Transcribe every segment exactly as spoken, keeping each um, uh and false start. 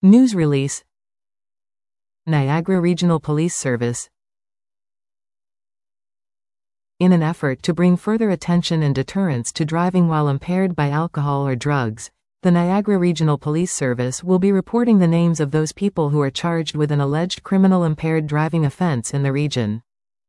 News release. Niagara Regional Police Service. In an effort to bring further attention and deterrence to driving while impaired by alcohol or drugs, the Niagara Regional Police Service will be reporting the names of those people who are charged with an alleged criminal impaired driving offense in the region.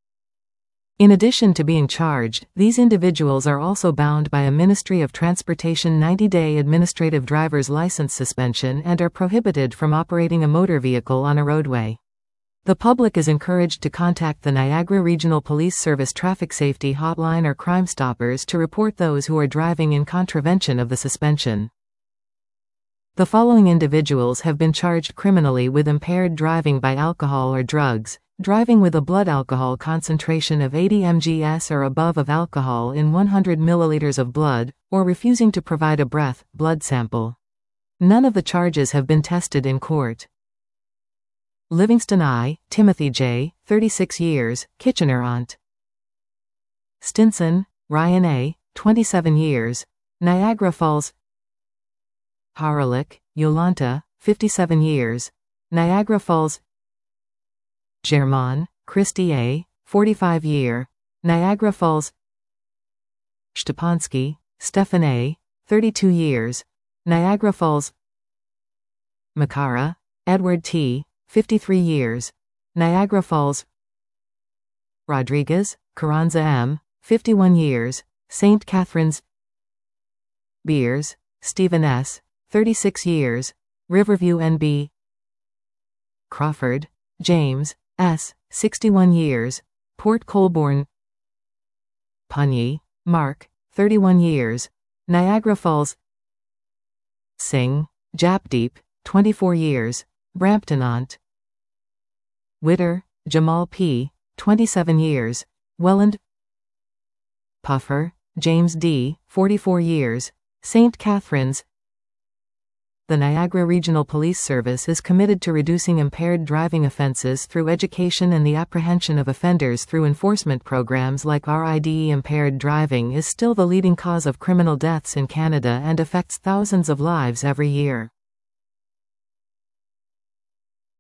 In addition to being charged, these individuals are also bound by a Ministry of Transportation ninety-day administrative driver's license suspension and are prohibited from operating a motor vehicle on a roadway. The public is encouraged to contact the Niagara Regional Police Service Traffic Safety Hotline or Crime Stoppers to report those who are driving in contravention of the suspension. The following individuals have been charged criminally with impaired driving by alcohol or drugs: driving with a blood alcohol concentration of eighty milligrams or above of alcohol in one hundred milliliters of blood, or refusing to provide a breath, blood sample. None of the charges have been tested in court. Livingston I. Timothy J., thirty-six years, Kitchener-Ont. Stinson, Ryan A., twenty-seven years, Niagara Falls. Haralick, Yolanta, fifty-seven years, Niagara Falls. German, Christy A., forty-five year, Niagara Falls. Stepansky, Stefan A., thirty-two years, Niagara Falls. Makara, Edward T., fifty-three years, Niagara Falls. Rodriguez, Carranza M., fifty-one years, Saint Catharines. Beers, Stephen S., thirty-six years, Riverview N B. Crawford, James S., sixty-one years, Port Colborne. Punyi, Mark, thirty-one years, Niagara Falls. Singh, Japdeep, twenty-four years, Brampton-Ont. Witter, Jamal P., twenty-seven years, Welland. Puffer, James D., forty-four years, Saint Catharines. The Niagara Regional Police Service is committed to reducing impaired driving offenses through education, and the apprehension of offenders through enforcement programs like R I D E. Impaired driving is still the leading cause of criminal deaths in Canada and affects thousands of lives every year.